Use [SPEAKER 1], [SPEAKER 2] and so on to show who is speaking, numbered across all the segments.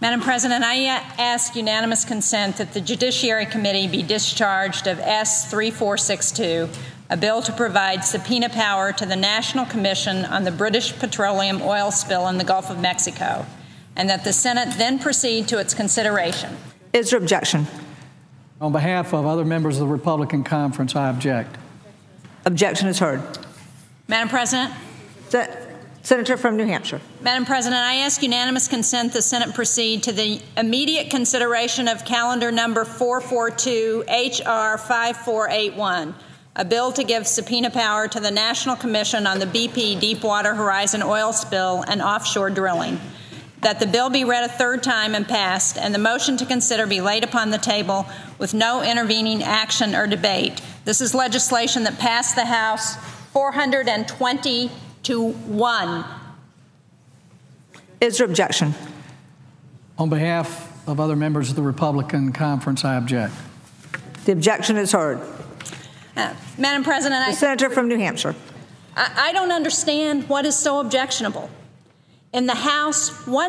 [SPEAKER 1] Madam President, I ask unanimous consent that the Judiciary Committee be discharged of S-3462, a bill to provide subpoena power to the National Commission on the British Petroleum Oil Spill in the Gulf of Mexico, and that the Senate then proceed to its consideration.
[SPEAKER 2] Is there objection?
[SPEAKER 3] On behalf of other members of the Republican Conference, I object.
[SPEAKER 2] Objection is heard.
[SPEAKER 1] Madam President?
[SPEAKER 2] Senator from New Hampshire.
[SPEAKER 1] Madam President, I ask unanimous consent the Senate proceed to the immediate consideration of calendar number 442 H.R. 5481, a bill to give subpoena power to the National Commission on the BP Deepwater Horizon oil spill and offshore drilling, that the bill be read a third time and passed, and the motion to consider be laid upon the table with no intervening action or debate. This is legislation that passed the House 420 to 1.
[SPEAKER 2] Is there objection?
[SPEAKER 3] On behalf of other members of the Republican Conference, I object.
[SPEAKER 2] The objection is heard.
[SPEAKER 1] Madam President,
[SPEAKER 2] the Senator from New Hampshire.
[SPEAKER 1] I don't understand what is so objectionable. In the House,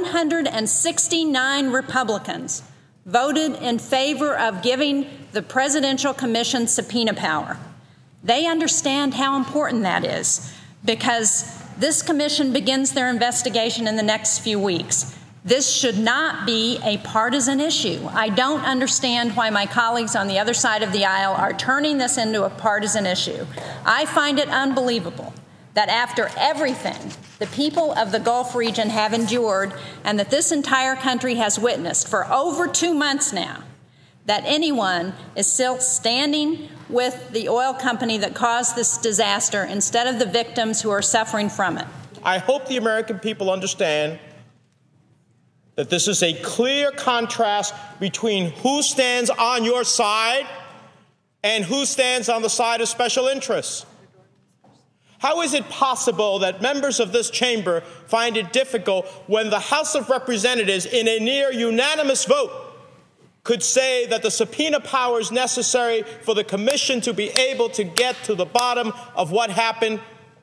[SPEAKER 1] 169 Republicans voted in favor of giving the Presidential Commission subpoena power. They understand how important that is, because this commission begins their investigation in the next few weeks. This should not be a partisan issue. I don't understand why my colleagues on the other side of the aisle are turning this into a partisan issue. I find it unbelievable that after everything the people of the Gulf region have endured and that this entire country has witnessed for over 2 months now, that anyone is still standing with the oil company that caused this disaster instead of the victims who are suffering from it.
[SPEAKER 4] I hope the American people understand that this is a clear contrast between who stands on your side and who stands on the side of special interests. How is it possible that members of this chamber find it difficult when the House of Representatives, in a near unanimous vote, could say that the subpoena power is necessary for the commission to be able to get to the bottom of what happened,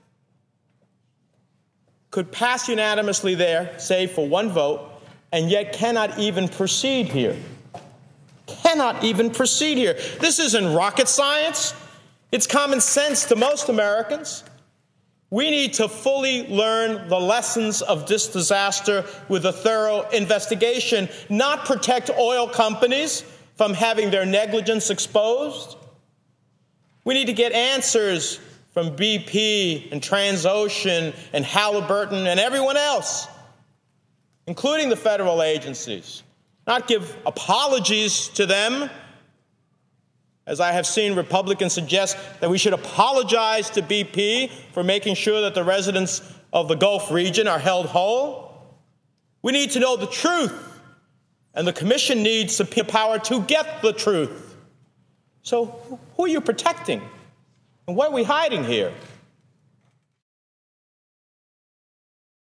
[SPEAKER 4] could pass unanimously there, save for one vote, and yet cannot even proceed here? Cannot even proceed here. This isn't rocket science. It's common sense to most Americans. We need to fully learn the lessons of this disaster with a thorough investigation, not protect oil companies from having their negligence exposed. We need to get answers from BP and Transocean and Halliburton and everyone else, including the federal agencies, not give apologies to them, as I have seen Republicans suggest that we should apologize to BP for making sure that the residents of the Gulf region are held whole. We need to know the truth, and the commission needs subpoena power to get the truth. So who are you protecting? And what are we hiding here?